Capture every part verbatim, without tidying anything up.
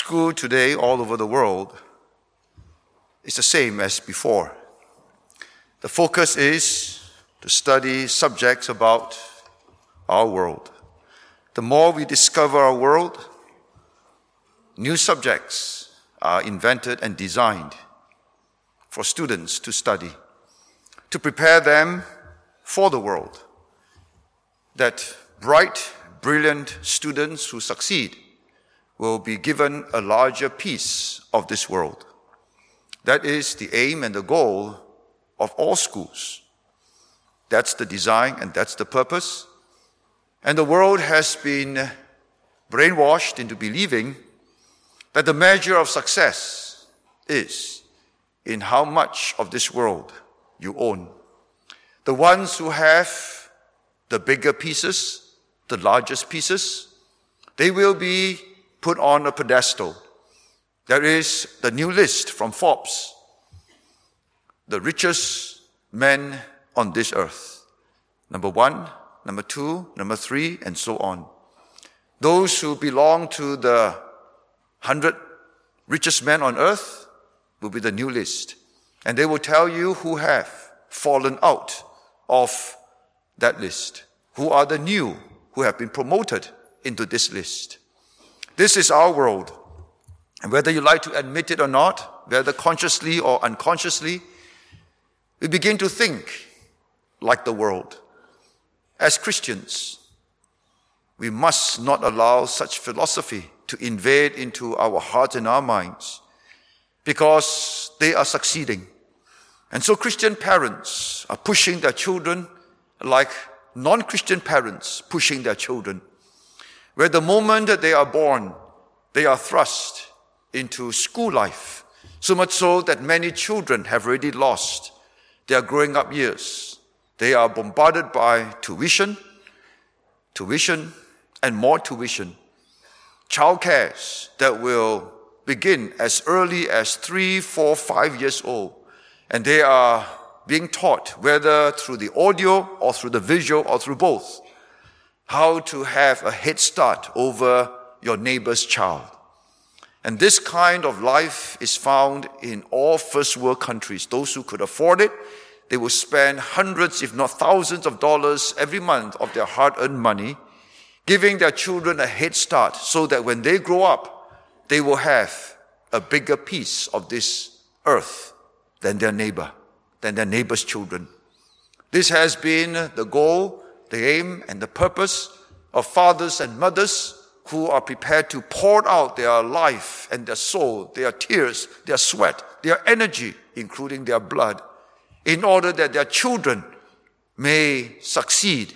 School today all over the world is the same as before. The focus is to study subjects about our world. The more we discover our world, new subjects are invented and designed for students to study, to prepare them for the world, that bright, brilliant students who succeed will be given a larger piece of this world. That is the aim and the goal of all schools. That's the design and that's the purpose. And the world has been brainwashed into believing that the measure of success is in how much of this world you own. The ones who have the bigger pieces, the largest pieces, they will be put on a pedestal. There is the new list from Forbes, the richest men on this earth. Number one, number two, number three, and so on. Those who belong to the hundred richest men on earth will be the new list. And they will tell you who have fallen out of that list, who are the new, who have been promoted into this list. This is our world. And whether you like to admit it or not, whether consciously or unconsciously, we begin to think like the world. As Christians, we must not allow such philosophy to invade into our hearts and our minds, because they are succeeding. And so Christian parents are pushing their children like non-Christian parents pushing their children, where the moment that they are born, they are thrust into school life, so much so that many children have already lost their growing up years. They are bombarded by tuition, tuition, and more tuition. Childcares that will begin as early as three, four, five years old. And they are being taught, whether through the audio or through the visual or through both, how to have a head start over your neighbor's child. And this kind of life is found in all first world countries. Those who could afford it, they will spend hundreds, if not thousands of dollars every month of their hard-earned money, giving their children a head start so that when they grow up, they will have a bigger piece of this earth than their neighbor, than their neighbor's children. This has been the goal, the aim, and the purpose of fathers and mothers who are prepared to pour out their life and their soul, their tears, their sweat, their energy, including their blood, in order that their children may succeed,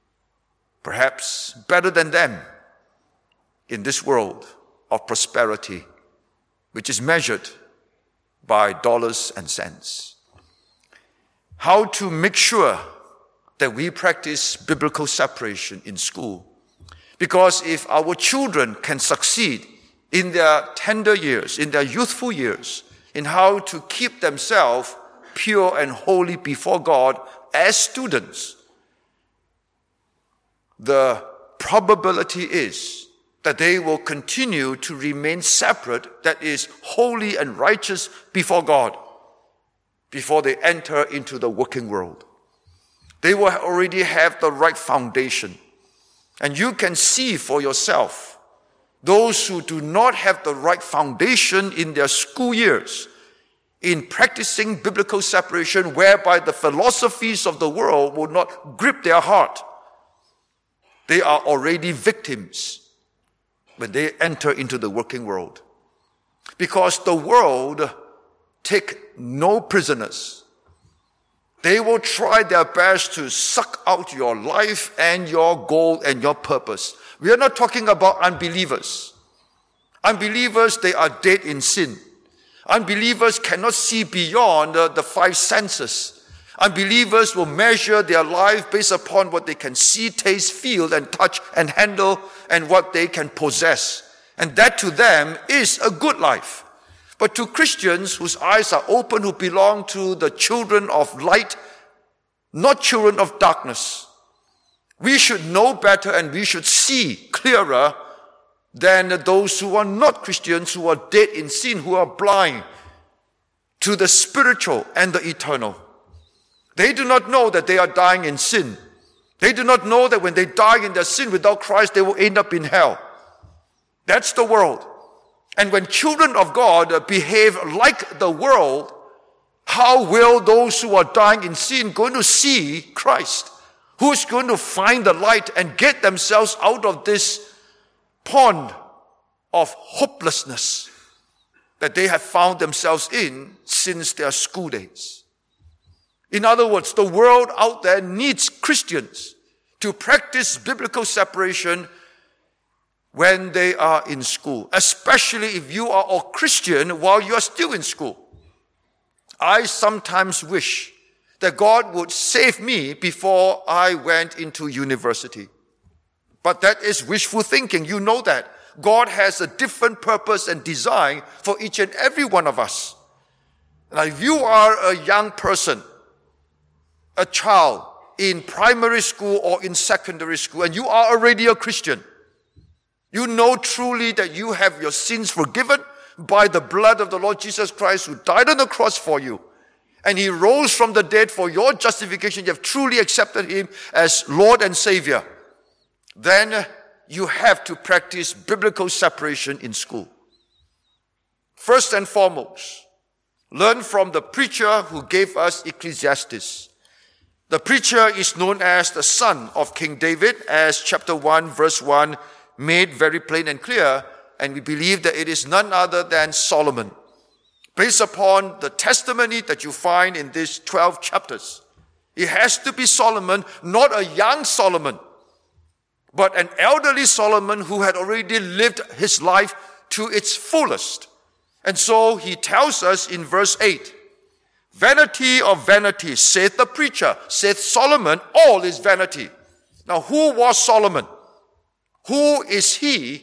perhaps better than them, in this world of prosperity, which is measured by dollars and cents. How to make sure that we practice biblical separation in school. Because if our children can succeed in their tender years, in their youthful years, in how to keep themselves pure and holy before God as students, the probability is that they will continue to remain separate, that is, holy and righteous before God, before they enter into the working world. They will already have the right foundation. And you can see for yourself, those who do not have the right foundation in their school years, in practicing biblical separation, whereby the philosophies of the world will not grip their heart, they are already victims when they enter into the working world. Because the world take no prisoners. They will try their best to suck out your life and your goal and your purpose. We are not talking about unbelievers. Unbelievers, they are dead in sin. Unbelievers cannot see beyond the, the five senses. Unbelievers will measure their life based upon what they can see, taste, feel, and touch, and handle, and what they can possess. And that to them is a good life. But to Christians whose eyes are open, who belong to the children of light, not children of darkness, we should know better and we should see clearer than those who are not Christians, who are dead in sin, who are blind to the spiritual and the eternal. They do not know that they are dying in sin. They do not know that when they die in their sin without Christ, they will end up in hell. That's the world. And when children of God behave like the world, how will those who are dying in sin going to see Christ? Who's going to find the light and get themselves out of this pond of hopelessness that they have found themselves in since their school days? In other words, the world out there needs Christians to practice biblical separation when they are in school, especially if you are a Christian while you are still in school. I sometimes wish that God would save me before I went into university. But that is wishful thinking. You know that. God has a different purpose and design for each and every one of us. Now, if you are a young person, a child in primary school or in secondary school, and you are already a Christian, you know truly that you have your sins forgiven by the blood of the Lord Jesus Christ, who died on the cross for you. And He rose from the dead for your justification. You have truly accepted Him as Lord and Savior. Then you have to practice biblical separation in school. First and foremost, learn from the preacher who gave us Ecclesiastes. The preacher is known as the son of King David, as chapter one, verse one made very plain and clear, and we believe that it is none other than Solomon. Based upon the testimony that you find in these twelve chapters, it has to be Solomon, not a young Solomon, but an elderly Solomon who had already lived his life to its fullest. And so he tells us in verse eight, vanity of vanities, saith the preacher, saith Solomon, all is vanity. Now, who was Solomon? Who is he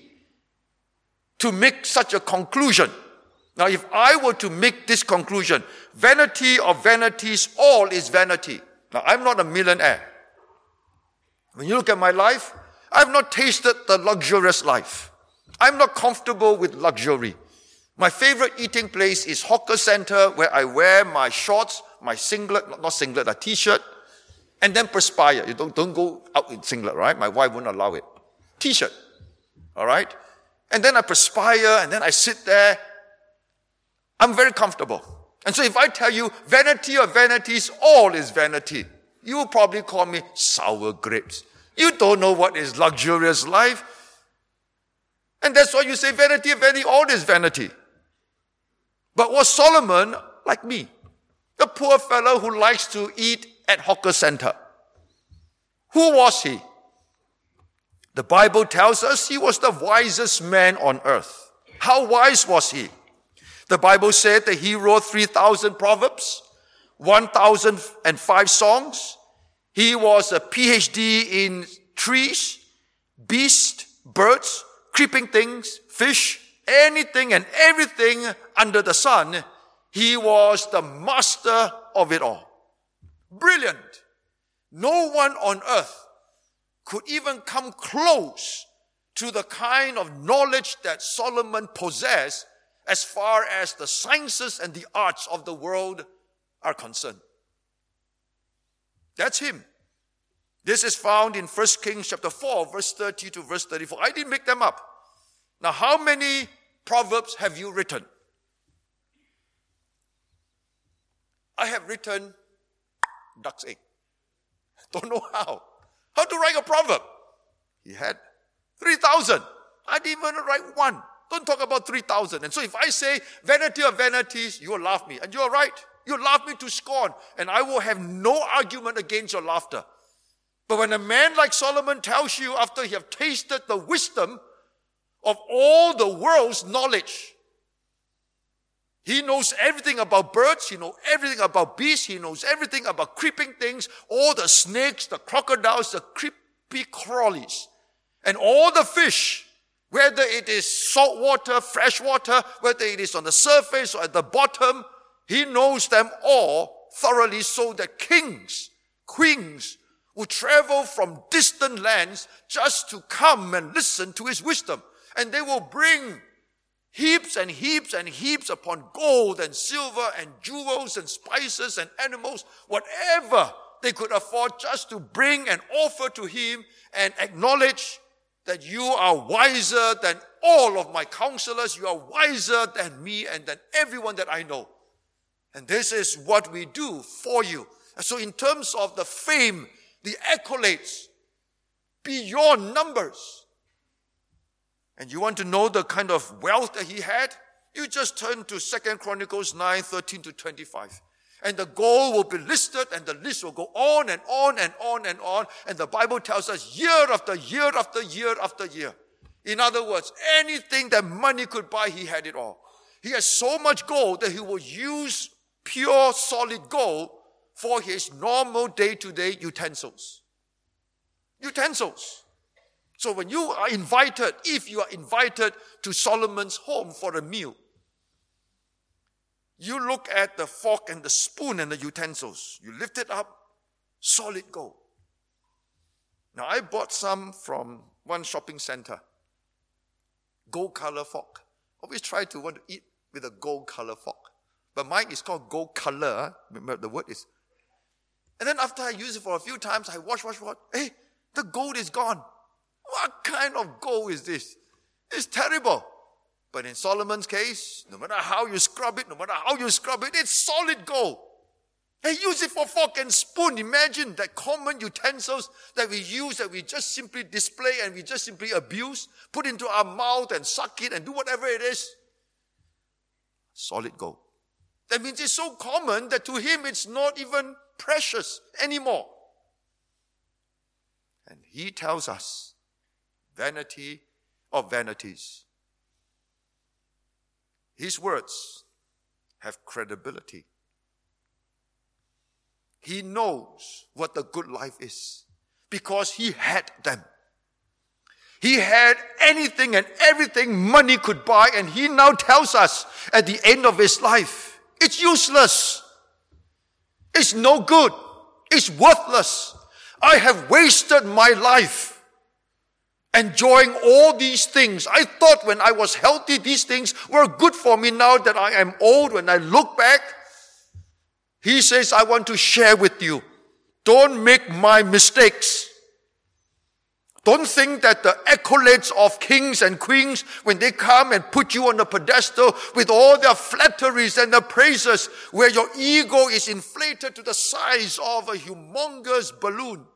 to make such a conclusion? Now, if I were to make this conclusion, vanity of vanities, all is vanity. Now, I'm not a millionaire. When you look at my life, I've not tasted the luxurious life. I'm not comfortable with luxury. My favorite eating place is Hawker Center, where I wear my shorts, my singlet, not singlet, a t-shirt, and then perspire. You don't, don't go out in singlet, right? My wife won't allow it. T-shirt, all right? And then I perspire, and then I sit there. I'm very comfortable. And so if I tell you, vanity of vanities, all is vanity, you will probably call me sour grapes. You don't know what is luxurious life. And that's why you say vanity of vanity, all is vanity. But was Solomon like me? A poor fellow who likes to eat at Hawker Center. Who was he? The Bible tells us he was the wisest man on earth. How wise was he? The Bible said that he wrote three thousand proverbs, one thousand five songs. He was a P H D in trees, beasts, birds, creeping things, fish, anything and everything under the sun. He was the master of it all. Brilliant. No one on earth could even come close to the kind of knowledge that Solomon possessed as far as the sciences and the arts of the world are concerned. That's him. This is found in First Kings chapter four, verse thirty to verse thirty-four. I didn't make them up. Now, how many proverbs have you written? I have written duck's egg. Don't know how. How to write a proverb? He had three thousand. I didn't even write one. Don't talk about three thousand. And so if I say vanity of vanities, you will laugh me. And you're right. You laugh me to scorn. And I will have no argument against your laughter. But when a man like Solomon tells you after he have tasted the wisdom of all the world's knowledge, he knows everything about birds, he knows everything about beasts, he knows everything about creeping things, all the snakes, the crocodiles, the creepy crawlies, and all the fish, whether it is salt water, fresh water, whether it is on the surface or at the bottom, he knows them all thoroughly, so that kings, queens will travel from distant lands just to come and listen to his wisdom. And they will bring heaps and heaps and heaps upon gold and silver and jewels and spices and animals, whatever they could afford, just to bring and offer to him and acknowledge that you are wiser than all of my counselors, you are wiser than me and than everyone that I know. And this is what we do for you. And so in terms of the fame, the accolades, beyond numbers. And you want to know the kind of wealth that he had? You just turn to Second Chronicles nine, thirteen to twenty-five. And the goal will be listed, and the list will go on and on and on and on. And the Bible tells us year after year after year after year. In other words, anything that money could buy, he had it all. He has so much gold that he will use pure solid gold for his normal day-to-day utensils. Utensils. So when you are invited, if you are invited to Solomon's home for a meal, you look at the fork and the spoon and the utensils. You lift it up, solid gold. Now I bought some from one shopping center. Gold color fork. Always try to want to eat with a gold color fork. But mine is called gold color. Remember the word is. And then after I use it for a few times, I wash, wash, wash. Hey, the gold is gone. What kind of gold is this? It's terrible. But in Solomon's case, no matter how you scrub it, no matter how you scrub it, it's solid gold. Hey, use it for fork and spoon. Imagine that common utensils that we use, that we just simply display and we just simply abuse, put into our mouth and suck it and do whatever it is. Solid gold. That means it's so common that to him it's not even precious anymore. And he tells us, vanity of vanities. His words have credibility. He knows what the good life is because he had them. He had anything and everything money could buy, and he now tells us at the end of his life, it's useless. It's no good. It's worthless. I have wasted my life enjoying all these things. I thought when I was healthy, these things were good for me. Now that I am old, when I look back, he says, I want to share with you. Don't make my mistakes. Don't think that the accolades of kings and queens, when they come and put you on a pedestal with all their flatteries and their praises, where your ego is inflated to the size of a humongous balloon,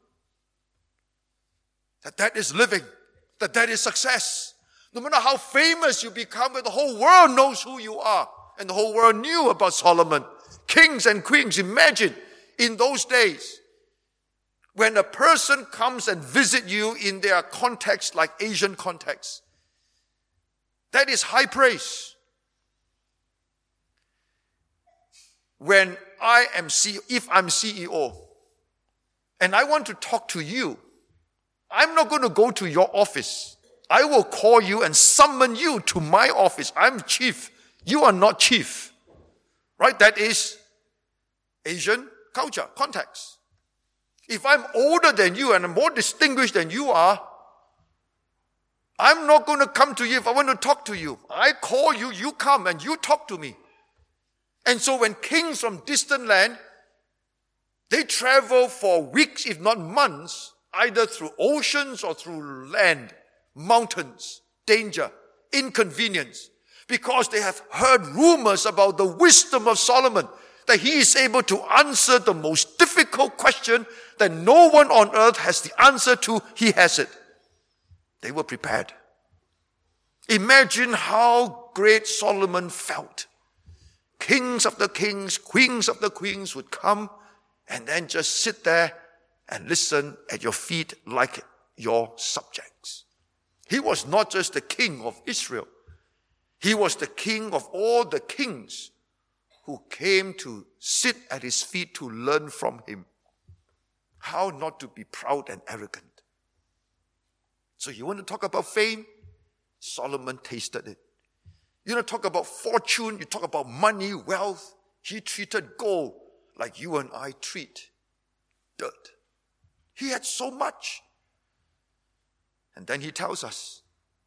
that that is living, that that is success. No matter how famous you become, the whole world knows who you are. And the whole world knew about Solomon. Kings and queens, imagine in those days, when a person comes and visit you in their context, like Asian context, that is high praise. When I am C E O, if I'm C E O, and I want to talk to you, I'm not going to go to your office. I will call you and summon you to my office. I'm chief. You are not chief. Right? That is Asian culture, context. If I'm older than you and I'm more distinguished than you are, I'm not going to come to you if I want to talk to you. I call you, you come and you talk to me. And so when kings from distant land, they travel for weeks, if not months, either through oceans or through land, mountains, danger, inconvenience, because they have heard rumors about the wisdom of Solomon, that he is able to answer the most difficult question that no one on earth has the answer to. He has it. They were prepared. Imagine how great Solomon felt. Kings of the kings, queens of the queens would come and then just sit there and listen at your feet like your subjects. He was not just the king of Israel. He was the king of all the kings who came to sit at his feet to learn from him. How not to be proud and arrogant. So you want to talk about fame? Solomon tasted it. You want to talk about fortune? You talk about money, wealth. He treated gold like you and I treat dirt. He had so much. And then he tells us,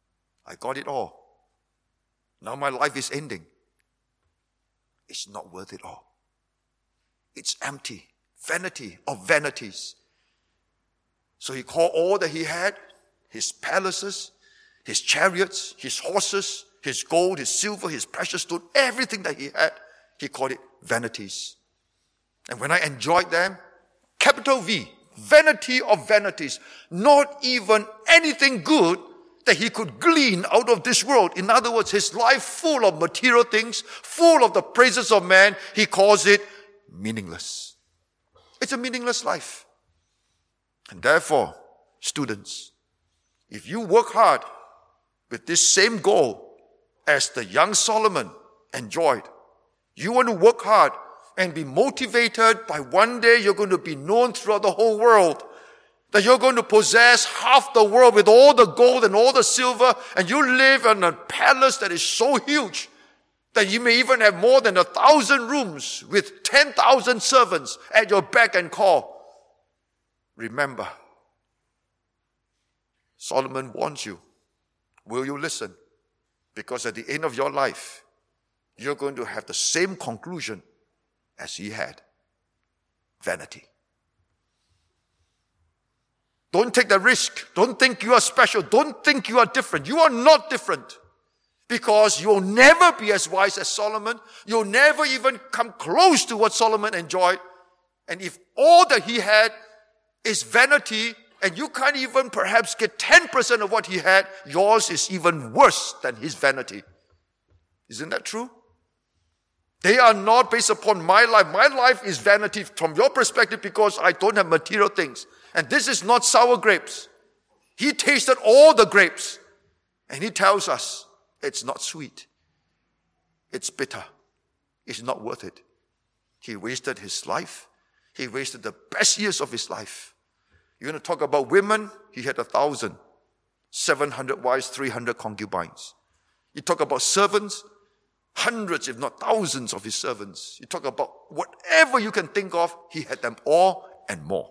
I got it all. Now my life is ending. It's not worth it all. It's empty. Vanity of vanities. So he called all that he had, his palaces, his chariots, his horses, his gold, his silver, his precious stone, everything that he had, he called it vanities. And when I enjoyed them, capital V, vanity of vanities, not even anything good that he could glean out of this world. In other words, his life full of material things, full of the praises of man, he calls it meaningless. It's a meaningless life. And therefore, students, if you work hard with this same goal as the young Solomon enjoyed, you want to work hard and be motivated by one day you're going to be known throughout the whole world, that you're going to possess half the world with all the gold and all the silver, and you live in a palace that is so huge that you may even have more than a thousand rooms with ten thousand servants at your beck and call. Remember, Solomon warns you. Will you listen? Because at the end of your life, you're going to have the same conclusion as he had. Vanity. Don't take the risk. Don't think you are special. Don't think you are different. You are not different. Because you'll never be as wise as Solomon. You'll never even come close to what Solomon enjoyed. And if all that he had is vanity, and you can't even perhaps get ten percent of what he had, yours is even worse than his vanity. Isn't that true? They are not based upon my life. My life is vanity from your perspective because I don't have material things. And this is not sour grapes. He tasted all the grapes. And he tells us it's not sweet. It's bitter. It's not worth it. He wasted his life. He wasted the best years of his life. You're going to talk about women, he had a thousand. seven hundred wives, three hundred concubines. You talk about servants, hundreds if not thousands of his servants. You talk about whatever you can think of, he had them all and more.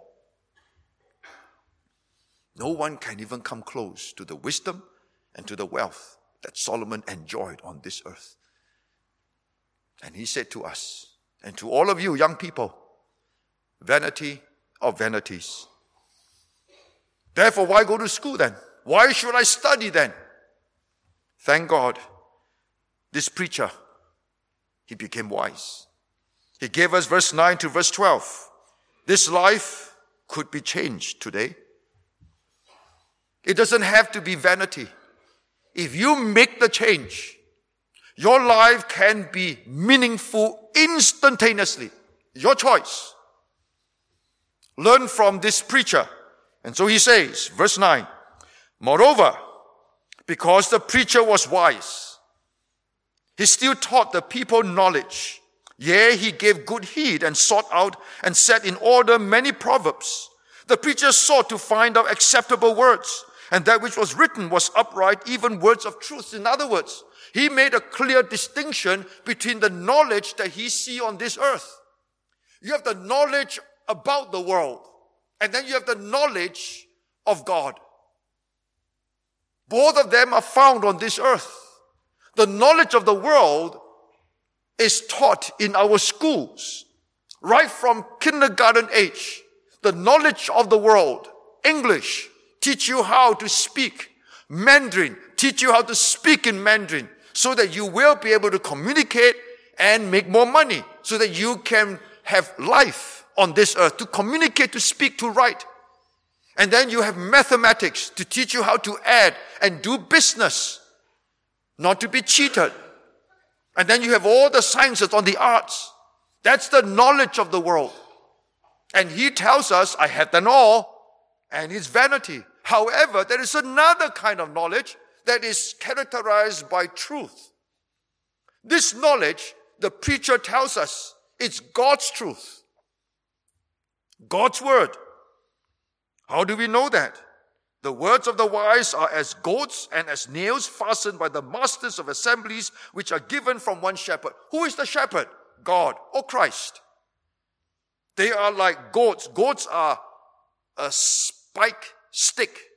No one can even come close to the wisdom and to the wealth that Solomon enjoyed on this earth. And he said to us, and to all of you young people, vanity of vanities. Therefore, why go to school then? Why should I study then? Thank God, this preacher, he became wise. He gave us verse nine to verse twelve. This life could be changed today. It doesn't have to be vanity. If you make the change, your life can be meaningful instantaneously. Your choice. Learn from this preacher. And so he says, verse nine, moreover, because the preacher was wise, he still taught the people knowledge. Yea, he gave good heed and sought out and set in order many proverbs. The preacher sought to find out acceptable words, and that which was written was upright, even words of truth. In other words, he made a clear distinction between the knowledge that he see on this earth. You have the knowledge about the world, and then you have the knowledge of God. Both of them are found on this earth. The knowledge of the world is taught in our schools, right from kindergarten age. The knowledge of the world, English, teach you how to speak. Mandarin, teach you how to speak in Mandarin, so that you will be able to communicate and make more money, so that you can have life on this earth, to communicate, to speak, to write. And then you have mathematics to teach you how to add and do business, not to be cheated. And then you have all the sciences on the arts. That's the knowledge of the world. And he tells us, I have them all, and it's vanity. However, there is another kind of knowledge that is characterized by truth. This knowledge, the preacher tells us, it's God's truth. God's word. How do we know that? The words of the wise are as goads and as nails fastened by the masters of assemblies, which are given from one shepherd. Who is the shepherd? God or Christ. They are like goats. Goats are a spike stick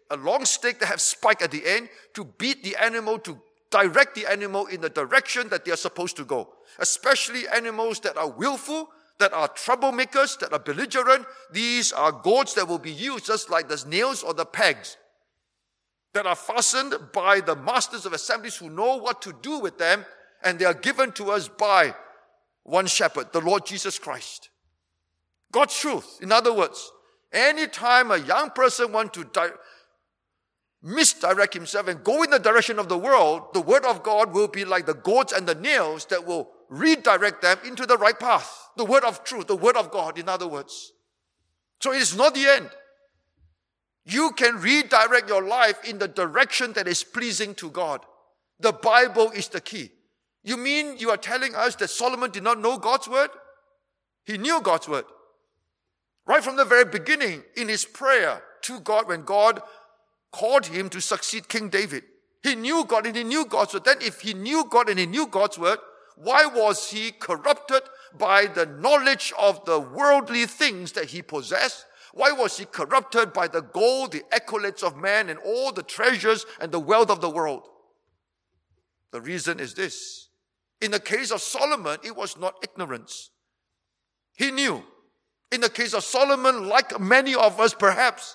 a long stick that has spike at the end, to beat the animal, to direct the animal in the direction that they are supposed to go. Especially animals that are willful, that are troublemakers, that are belligerent. These are goads that will be used just like the nails or the pegs that are fastened by the masters of assemblies who know what to do with them, and they are given to us by one shepherd, the Lord Jesus Christ. God's truth. In other words, anytime a young person wants to di- misdirect himself and go in the direction of the world, the word of God will be like the goads and the nails that will redirect them into the right path. The word of truth, the word of God, in other words. So it is not the end. You can redirect your life in the direction that is pleasing to God. The Bible is the key. You mean you are telling us that Solomon did not know God's word? He knew God's word. Right from the very beginning, in his prayer to God, when God called him to succeed King David, he knew God and he knew God's word. Then if he knew God and he knew God's word, why was he corrupted by the knowledge of the worldly things that he possessed? Why was he corrupted by the gold, the accolades of man, and all the treasures and the wealth of the world? The reason is this. In the case of Solomon, it was not ignorance. He knew. In the case of Solomon, like many of us perhaps,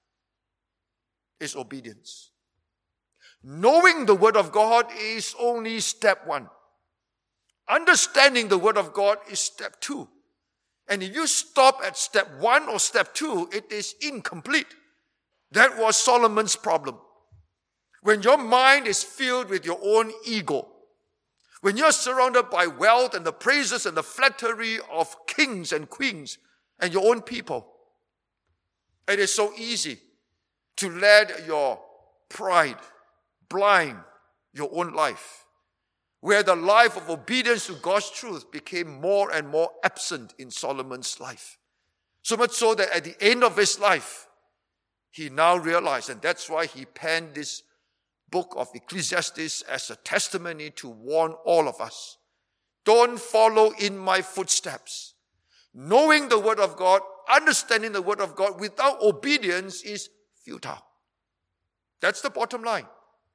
is obedience. Knowing the word of God is only step one. Understanding the word of God is step two. And if you stop at step one or step two, it is incomplete. That was Solomon's problem. When your mind is filled with your own ego, when you're surrounded by wealth and the praises and the flattery of kings and queens and your own people, it is so easy to let your pride blind your own life, where the life of obedience to God's truth became more and more absent in Solomon's life. So much so that at the end of his life, he now realized, and that's why he penned this book of Ecclesiastes as a testimony to warn all of us. Don't follow in my footsteps. Knowing the word of God, understanding the word of God without obedience is futile. That's the bottom line.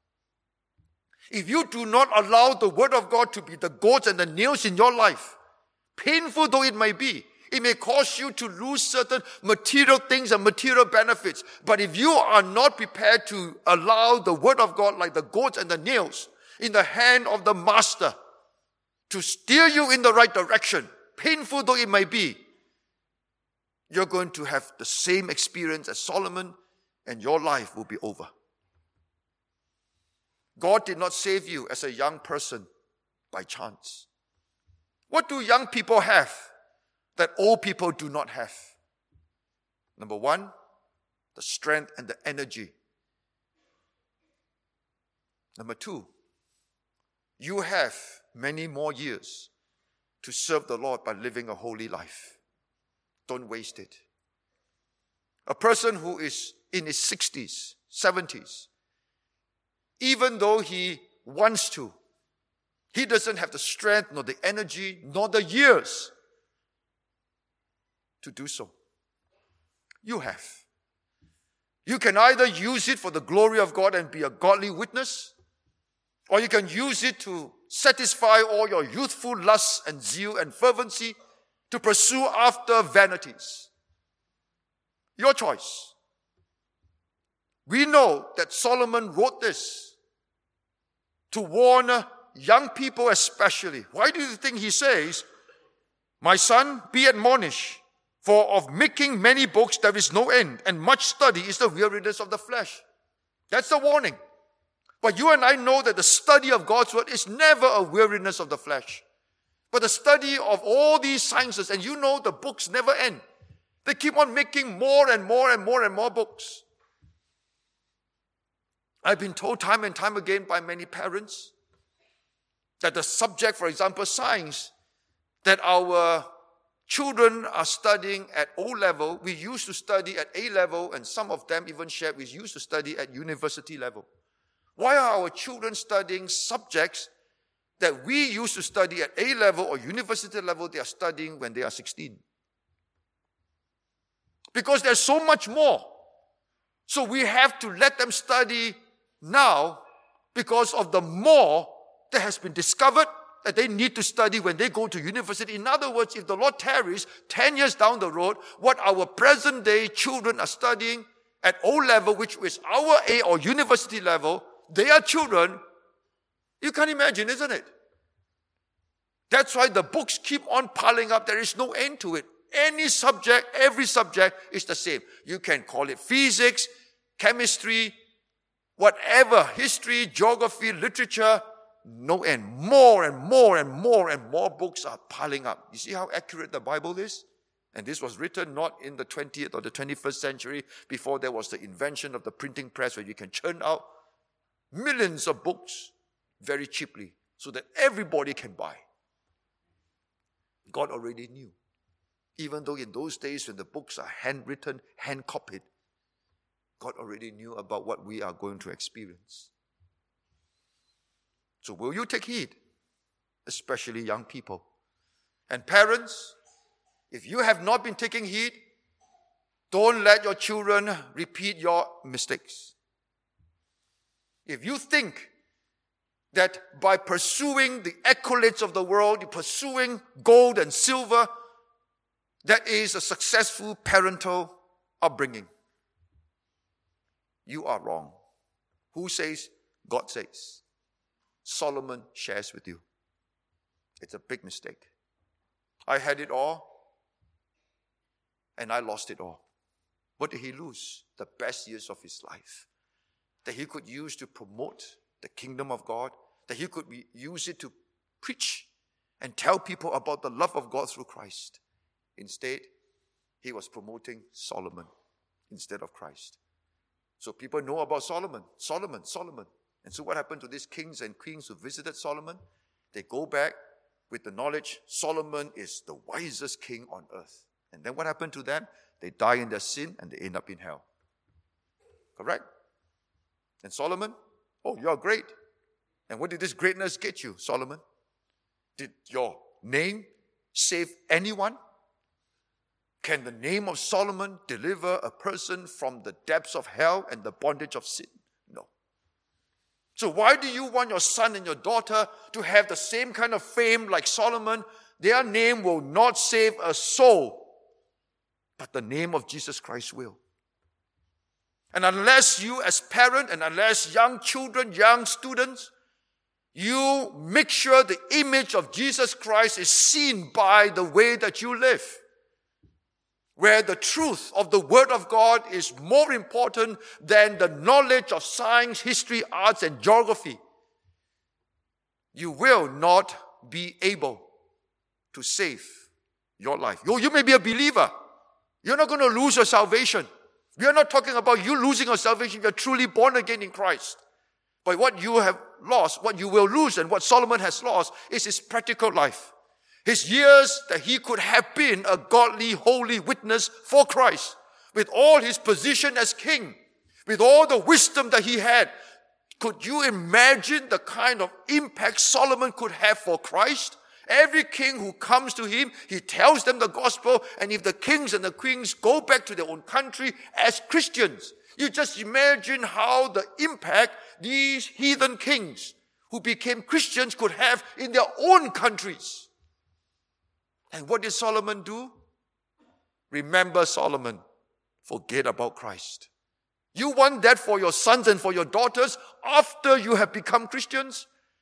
If you do not allow the word of God to be the goads and the nails in your life, painful though it may be, it may cause you to lose certain material things and material benefits. But if you are not prepared to allow the word of God, like the goads and the nails, in the hand of the master, to steer you in the right direction, painful though it may be, you're going to have the same experience as Solomon, and your life will be over. God did not save you as a young person by chance. What do young people have that old people do not have? Number one, the strength and the energy. Number two, you have many more years to serve the Lord by living a holy life. Don't waste it. A person who is in his sixties, seventies, even though he wants to, he doesn't have the strength, nor the energy, nor the years to do so. You have. You can either use it for the glory of God and be a godly witness, or you can use it to satisfy all your youthful lusts and zeal and fervency to pursue after vanities. Your choice. We know that Solomon wrote this to warn young people especially. Why do you think he says, "My son, be admonished, for of making many books there is no end, and much study is the weariness of the flesh"? That's the warning. But you and I know that the study of God's word is never a weariness of the flesh. But the study of all these sciences, and you know the books never end. They keep on making more and more and more and more books. I've been told time and time again by many parents that the subject, for example, science, that our children are studying at O level, we used to study at A level, and some of them even shared we used to study at university level. Why are our children studying subjects that we used to study at A level or university level, they are studying when they are sixteen? Because there's so much more. So we have to let them study now because of the more that has been discovered that they need to study when they go to university. In other words, if the Lord tarries ten years down the road, what our present day children are studying at O level, which is our A or university level, their children, you can imagine, isn't it? That's why the books keep on piling up. There is no end to it. Any subject, every subject is the same. You can call it physics, chemistry, whatever, history, geography, literature, no end. More and more and more and more books are piling up. You see how accurate the Bible is? And this was written not in the twentieth or the twenty-first century, before there was the invention of the printing press where you can churn out millions of books very cheaply so that everybody can buy. God already knew. Even though in those days when the books are handwritten, hand-copied, God already knew about what we are going to experience. So will you take heed? Especially young people. And parents, if you have not been taking heed, don't let your children repeat your mistakes. If you think that by pursuing the accolades of the world, pursuing gold and silver, that is a successful parental upbringing, you are wrong. Who says? God says. Solomon shares with you. It's a big mistake. I had it all, and I lost it all. What did he lose? The best years of his life that he could use to promote the kingdom of God, that he could be, use it to preach and tell people about the love of God through Christ. Instead, he was promoting Solomon instead of Christ. So people know about Solomon, Solomon, Solomon. And so what happened to these kings and queens who visited Solomon? They go back with the knowledge Solomon is the wisest king on earth. And then what happened to them? They die in their sin and they end up in hell. Correct? And Solomon, oh, you're great. And what did this greatness get you, Solomon? Did your name save anyone? Can the name of Solomon deliver a person from the depths of hell and the bondage of sin? No. So why do you want your son and your daughter to have the same kind of fame like Solomon? Their name will not save a soul, but the name of Jesus Christ will. And unless you as parent and unless young children, young students, you make sure the image of Jesus Christ is seen by the way that you live, where the truth of the Word of God is more important than the knowledge of science, history, arts, and geography, you will not be able to save your life. You, you may be a believer. You're not going to lose your salvation. We are not talking about you losing your salvation. You're truly born again in Christ. But what you have lost, what you will lose, and what Solomon has lost is his practical life. His years that he could have been a godly, holy witness for Christ, with all his position as king, with all the wisdom that he had. Could you imagine the kind of impact Solomon could have for Christ? Every king who comes to him, he tells them the gospel, and if the kings and the queens go back to their own country as Christians, you just imagine how the impact these heathen kings who became Christians could have in their own countries. And what did Solomon do? Remember Solomon. Forget about Christ. You want that for your sons and for your daughters after you have become Christians?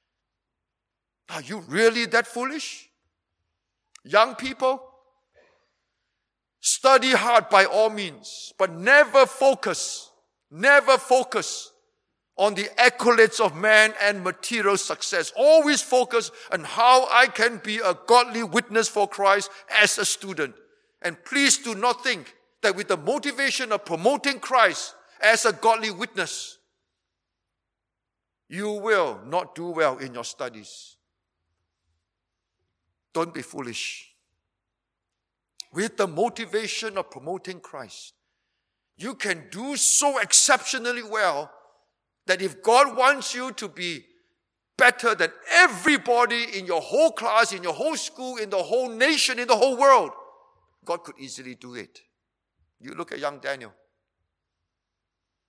Are you really that foolish? Young people, study hard by all means, but never focus, never focus on the accolades of man and material success. Always focus on how I can be a godly witness for Christ as a student. And please do not think that with the motivation of promoting Christ as a godly witness, you will not do well in your studies. Don't be foolish. With the motivation of promoting Christ, you can do so exceptionally well that if God wants you to be better than everybody in your whole class, in your whole school, in the whole nation, in the whole world, God could easily do it. You look at young Daniel.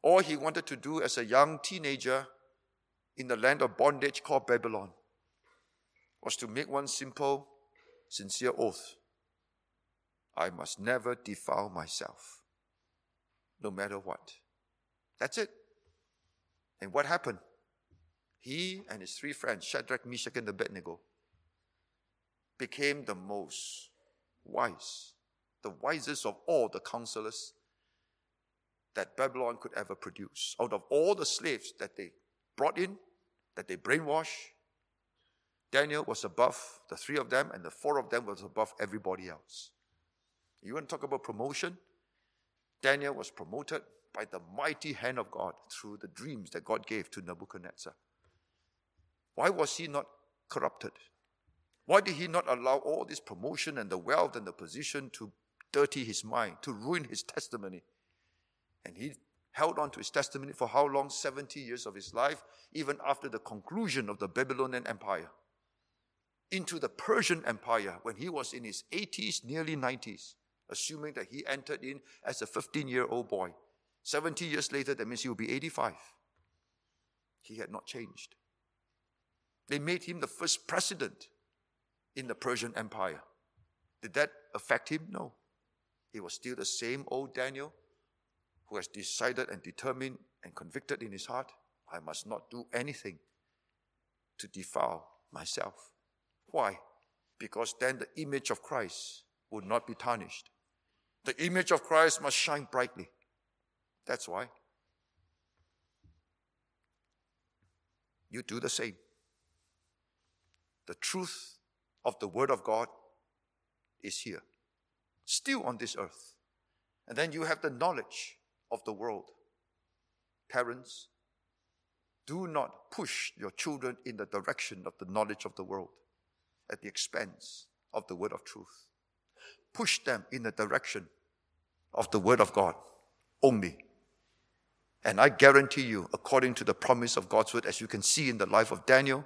All he wanted to do as a young teenager in the land of bondage called Babylon was to make one simple, sincere oath. I must never defile myself, no matter what. That's it. And what happened? He and his three friends, Shadrach, Meshach, and Abednego, became the most wise, the wisest of all the counselors that Babylon could ever produce. Out of all the slaves that they brought in, that they brainwashed, Daniel was above the three of them, and the four of them was above everybody else. You want to talk about promotion? Daniel was promoted by the mighty hand of God through the dreams that God gave to Nebuchadnezzar. Why was he not corrupted? Why did he not allow all this promotion and the wealth and the position to dirty his mind, to ruin his testimony? And he held on to his testimony for how long? seventy years of his life, even after the conclusion of the Babylonian Empire. Into the Persian Empire when he was in his eighties, nearly nineties, assuming that he entered in as a fifteen-year-old boy. seventy years later, that means he will be eighty-five. He had not changed. They made him the first president in the Persian Empire. Did that affect him? No. He was still the same old Daniel who has decided and determined and convicted in his heart, I must not do anything to defile myself. Why? Because then the image of Christ would not be tarnished. The image of Christ must shine brightly. That's why. You do the same. The truth of the Word of God is here, still on this earth. And then you have the knowledge of the world. Parents, do not push your children in the direction of the knowledge of the world at the expense of the word of truth. Push them in the direction of the Word of God only. And I guarantee you, according to the promise of God's Word, as you can see in the life of Daniel,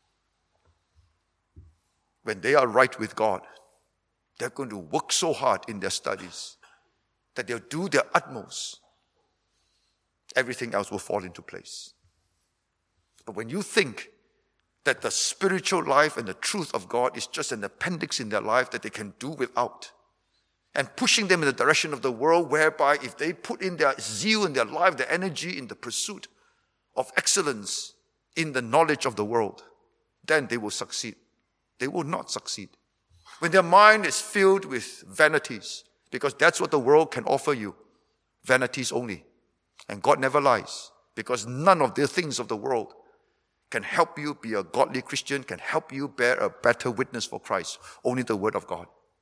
when they are right with God, they're going to work so hard in their studies that they'll do their utmost. Everything else will fall into place. But when you think that the spiritual life and the truth of God is just an appendix in their life that they can do without, and pushing them in the direction of the world, whereby if they put in their zeal in their life, their energy in the pursuit of excellence in the knowledge of the world, then they will succeed. They will not succeed. When their mind is filled with vanities, because that's what the world can offer you, vanities only. And God never lies, because none of the things of the world can help you be a godly Christian, can help you bear a better witness for Christ. Only the Word of God.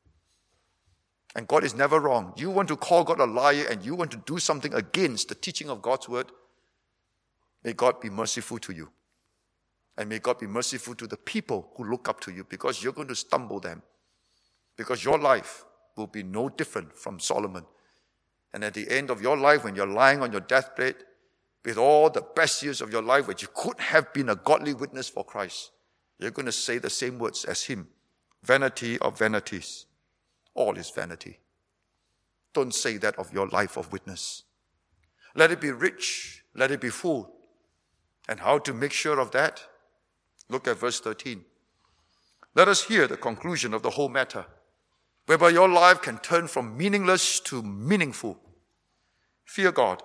And God is never wrong. You want to call God a liar and you want to do something against the teaching of God's Word, may God be merciful to you. And may God be merciful to the people who look up to you, because you're going to stumble them. Because your life will be no different from Solomon. And at the end of your life, when you're lying on your deathbed, with all the best years of your life, which you could have been a godly witness for Christ, you're going to say the same words as him. Vanity of vanities. All is vanity. Don't say that of your life of witness. Let it be rich. Let it be full. And how to make sure of that? Look at verse thirteen. Let us hear the conclusion of the whole matter, whereby your life can turn from meaningless to meaningful. Fear God.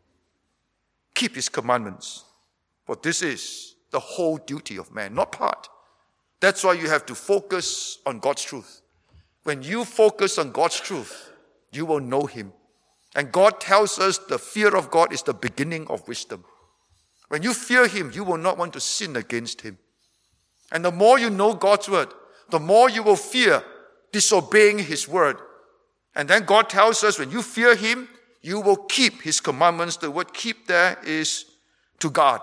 Keep his commandments. For this is the whole duty of man, not part. That's why you have to focus on God's truth. When you focus on God's truth, you will know him. And God tells us the fear of God is the beginning of wisdom. When you fear him, you will not want to sin against him. And the more you know God's word, the more you will fear disobeying his word. And then God tells us when you fear him, you will keep his commandments. The word keep there is to guard.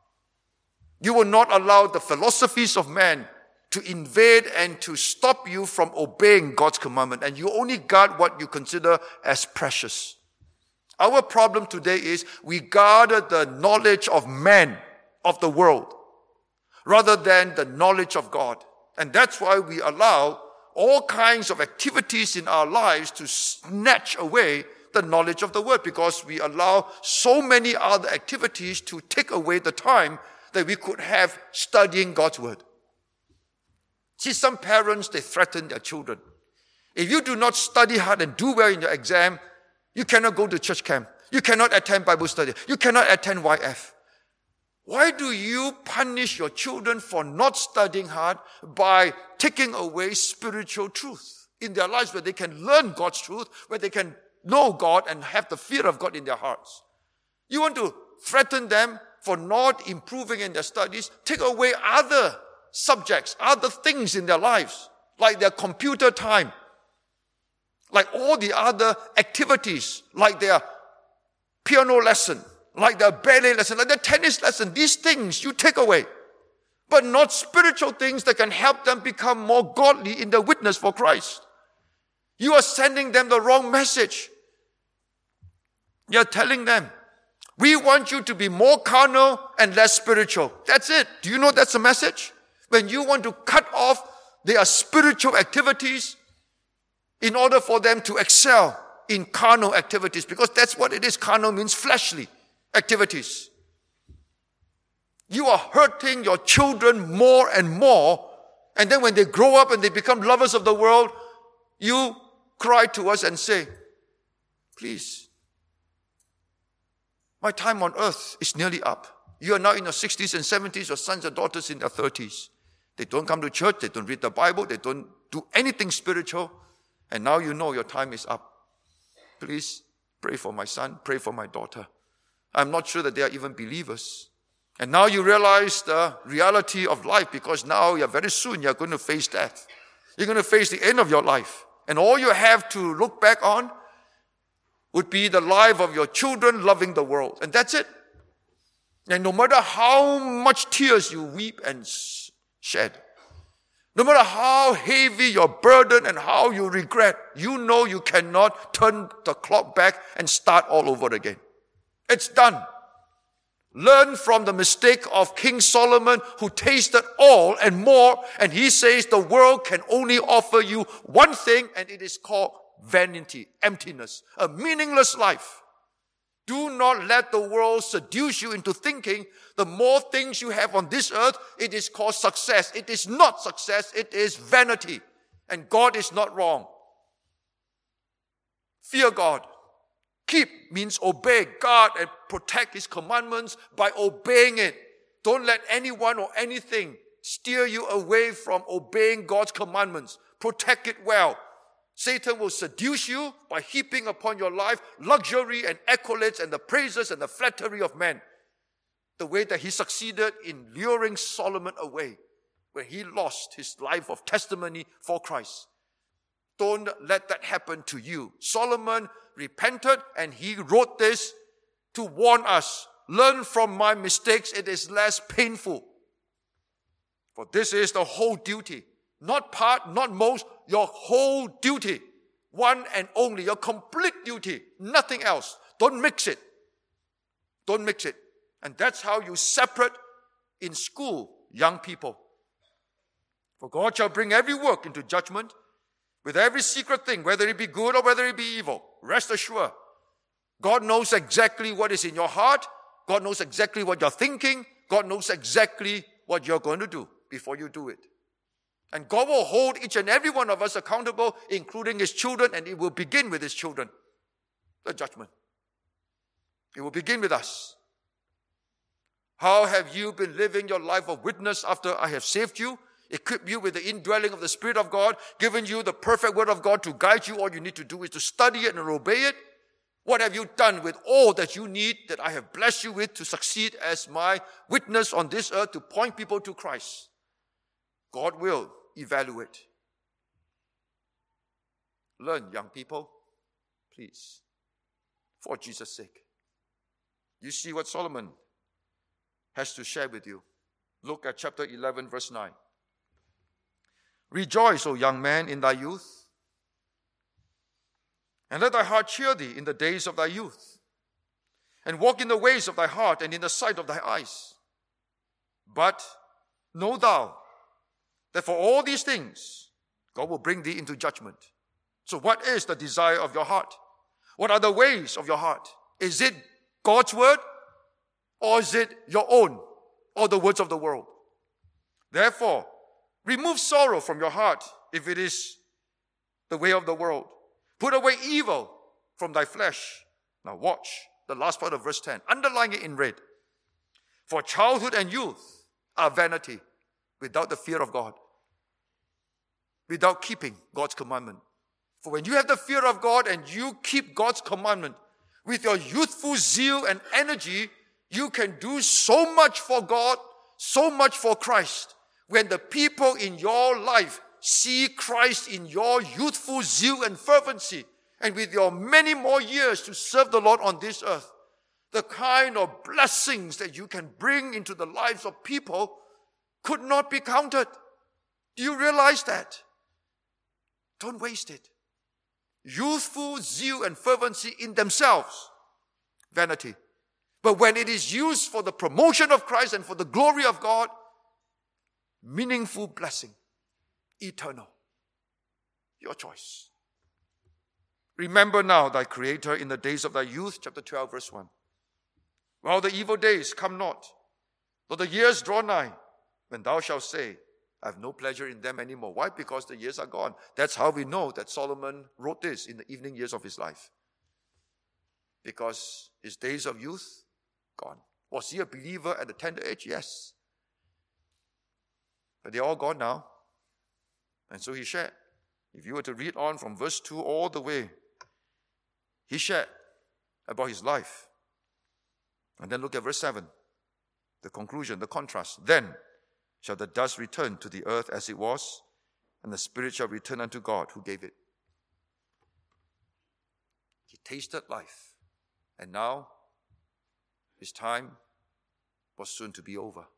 You will not allow the philosophies of man to invade and to stop you from obeying God's commandment. And you only guard what you consider as precious. Our problem today is we guard the knowledge of man, of the world, rather than the knowledge of God. And that's why we allow all kinds of activities in our lives to snatch away the knowledge of the word, because we allow so many other activities to take away the time that we could have studying God's word. See, some parents, they threaten their children. If you do not study hard and do well in your exam, you cannot go to church camp. You cannot attend Bible study. You cannot attend Y F. Why do you punish your children for not studying hard by taking away spiritual truth in their lives, where they can learn God's truth, where they can know God and have the fear of God in their hearts? You want to threaten them for not improving in their studies? Take away other subjects, other things in their lives, like their computer time, like all the other activities, like their piano lesson, like their ballet lesson, like their tennis lesson. These things you take away, but not spiritual things that can help them become more godly in their witness for Christ. You are sending them the wrong message. You're telling them, we want you to be more carnal and less spiritual. That's it. Do you know that's a message? When you want to cut off their spiritual activities in order for them to excel in carnal activities, because that's what it is. Carnal means fleshly activities. You are hurting your children more and more, and then when they grow up and they become lovers of the world, you cry to us and say, please, my time on earth is nearly up. You are now in your sixties and seventies, your sons and daughters in their thirties. They don't come to church, they don't read the Bible, they don't do anything spiritual, and now you know your time is up. Please pray for my son, pray for my daughter. I'm not sure that they are even believers. And now you realize the reality of life, because now you're very soon you're going to face death. You're going to face the end of your life. And all you have to look back on would be the life of your children loving the world. And that's it. And no matter how much tears you weep and shed, no matter how heavy your burden and how you regret, you know you cannot turn the clock back and start all over again. It's done. Learn from the mistake of King Solomon, who tasted all and more, and he says the world can only offer you one thing, and it is called vanity, emptiness, a meaningless life. Do not let the world seduce you into thinking the more things you have on this earth, it is called success. It is not success, it is vanity. And God is not wrong. Fear God. Keep means obey God and protect His commandments by obeying it. Don't let anyone or anything steer you away from obeying God's commandments. Protect it well. Satan will seduce you by heaping upon your life luxury and accolades and the praises and the flattery of men. The way that he succeeded in luring Solomon away when he lost his life of testimony for Christ. Don't let that happen to you. Solomon repented and he wrote this to warn us. Learn from my mistakes, it is less painful. For this is the whole duty. Not part, not most, your whole duty. One and only, your complete duty. Nothing else. Don't mix it. Don't mix it. And that's how you separate in school young people. For God shall bring every work into judgment with every secret thing, whether it be good or whether it be evil. Rest assured, God knows exactly what is in your heart. God knows exactly what you're thinking. God knows exactly what you're going to do before you do it. And God will hold each and every one of us accountable, including His children, and it will begin with His children. The judgment. It will begin with us. How have you been living your life of witness after I have saved you, equipped you with the indwelling of the Spirit of God, given you the perfect Word of God to guide you? All you need to do is to study it and obey it. What have you done with all that you need, that I have blessed you with to succeed as my witness on this earth, to point people to Christ? God will evaluate. Learn, young people, please, for Jesus' sake. You see what Solomon has to share with you. Look at chapter eleven, verse nine. Rejoice, O young man, in thy youth, and let thy heart cheer thee in the days of thy youth, and walk in the ways of thy heart and in the sight of thy eyes. But know thou that for all these things, God will bring thee into judgment. So what is the desire of your heart? What are the ways of your heart? Is it God's word? Or is it your own? Or the words of the world? Therefore, remove sorrow from your heart if it is the way of the world. Put away evil from thy flesh. Now watch the last part of verse ten. Underline it in red. For childhood and youth are vanity without the fear of God. Without keeping God's commandment. For when you have the fear of God and you keep God's commandment, with your youthful zeal and energy, you can do so much for God, so much for Christ. When the people in your life see Christ in your youthful zeal and fervency, and with your many more years to serve the Lord on this earth, the kind of blessings that you can bring into the lives of people could not be counted. Do you realize that? Don't waste it. Youthful zeal and fervency in themselves, vanity. But when it is used for the promotion of Christ and for the glory of God, meaningful blessing, eternal. Your choice. Remember now thy Creator in the days of thy youth, chapter twelve, verse one. While the evil days come not, though the years draw nigh, when thou shalt say, I have no pleasure in them anymore. Why? Because the years are gone. That's how we know that Solomon wrote this in the evening years of his life. Because his days of youth, gone. Was he a believer at a tender age? Yes. But they're all gone now. And so he shared. If you were to read on from verse two all the way, he shared about his life. And then look at verse seven. The conclusion, the contrast. Then shall the dust return to the earth as it was, and the spirit shall return unto God who gave it. He tasted life, and now his time was soon to be over.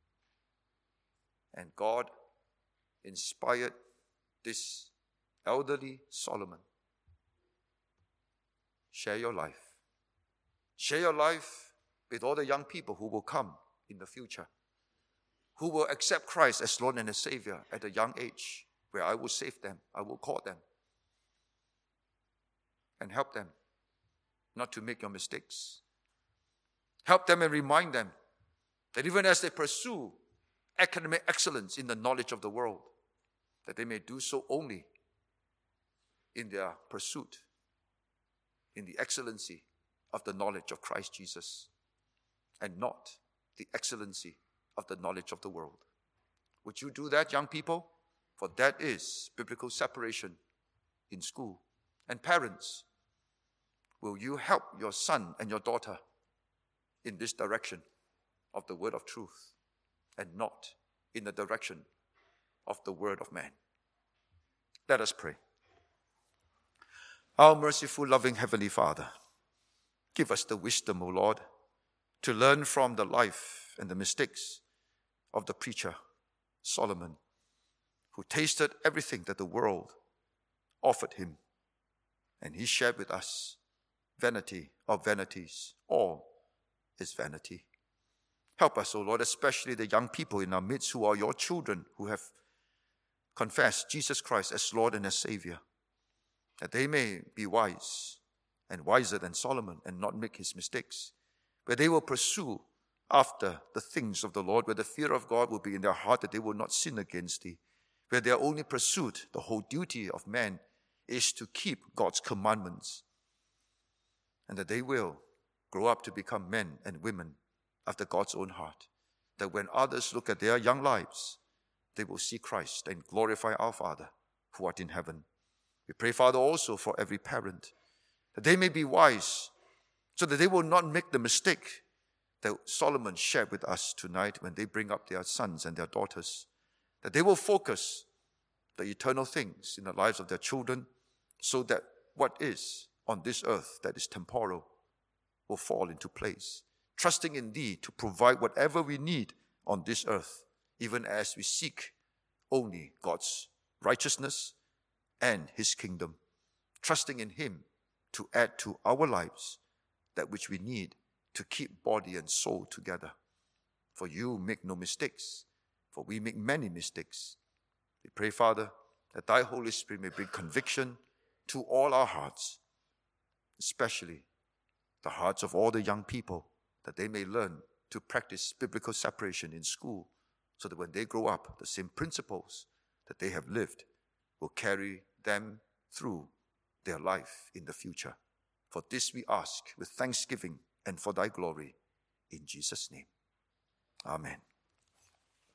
And God inspired this elderly Solomon. Share your life. Share your life with all the young people who will come in the future, who will accept Christ as Lord and as Savior at a young age, where I will save them, I will call them, and help them not to make your mistakes. Help them and remind them that even as they pursue academic excellence in the knowledge of the world, that they may do so only in their pursuit, in the excellency of the knowledge of Christ Jesus, and not the excellency of the knowledge of the world. Would you do that, young people? For that is biblical separation in school. And parents, will you help your son and your daughter in this direction of the word of truth, and not in the direction of the word of man? Let us pray. Our merciful, loving Heavenly Father, give us the wisdom, O Lord, to learn from the life and the mistakes of the preacher, Solomon, who tasted everything that the world offered him, and he shared with us vanity of vanities. All is vanity. Help us, O Lord, especially the young people in our midst who are your children, who have confessed Jesus Christ as Lord and as Savior, that they may be wise and wiser than Solomon and not make his mistakes, where they will pursue after the things of the Lord, where the fear of God will be in their heart, that they will not sin against thee, where their only pursuit, the whole duty of man, is to keep God's commandments, and that they will grow up to become men and women after God's own heart, that when others look at their young lives, they will see Christ and glorify our Father who art in heaven. We pray, Father, also for every parent, that they may be wise, so that they will not make the mistake that Solomon shared with us tonight when they bring up their sons and their daughters, that they will focus the eternal things in the lives of their children, so that what is on this earth that is temporal will fall into place, trusting in thee to provide whatever we need on this earth, even as we seek only God's righteousness and his kingdom, trusting in him to add to our lives that which we need to keep body and soul together. For you make no mistakes, for we make many mistakes. We pray, Father, that thy Holy Spirit may bring conviction to all our hearts, especially the hearts of all the young people, that they may learn to practice biblical separation in school, so that when they grow up, the same principles that they have lived will carry them through their life in the future. For this we ask with thanksgiving and for thy glory, in Jesus' name. Amen.